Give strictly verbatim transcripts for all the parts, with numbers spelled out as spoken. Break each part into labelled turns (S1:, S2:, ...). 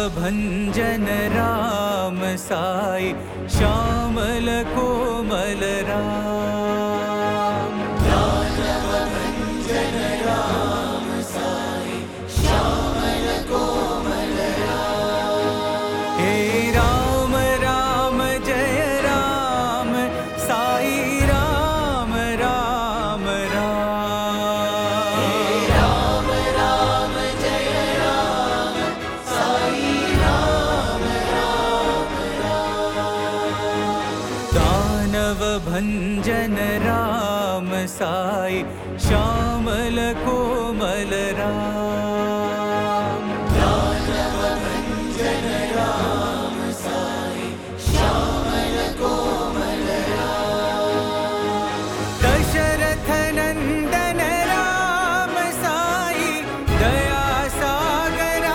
S1: भंजन राम साई श्यामल कोमल राम।
S2: दानव भंजन राम साई श्यामल कोमल राम।
S1: हे राम राम जय राम साई राम राम राम।
S2: हे राम राम जय राम साई राम राम राम।
S1: दानव भंजन राम साई श्यामल कोमल राम।
S2: दानव भंजन राम साई श्यामल कोमल राम।
S1: दशरथ नंदन राम साई दया सागरा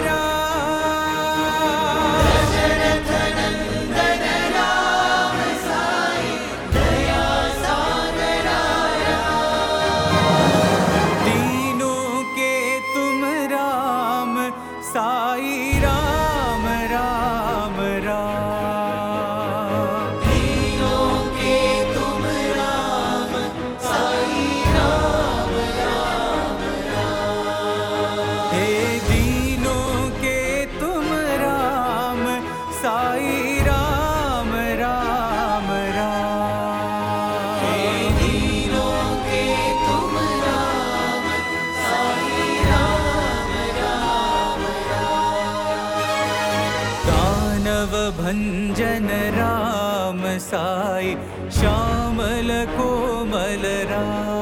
S1: राम।
S2: दशरथ नंदन राम साई दया सागरा राम।
S1: तीनों के तुम राम साई राम राम राम।
S2: तीनों के तुम राम साई राम राम राम।
S1: हे दीनों के तुम राम साई राम राम राम।
S2: हे तीनों के तुम राम साई राम राम राम।
S1: दानव भंजन राम साई श्यामल कोमल राम।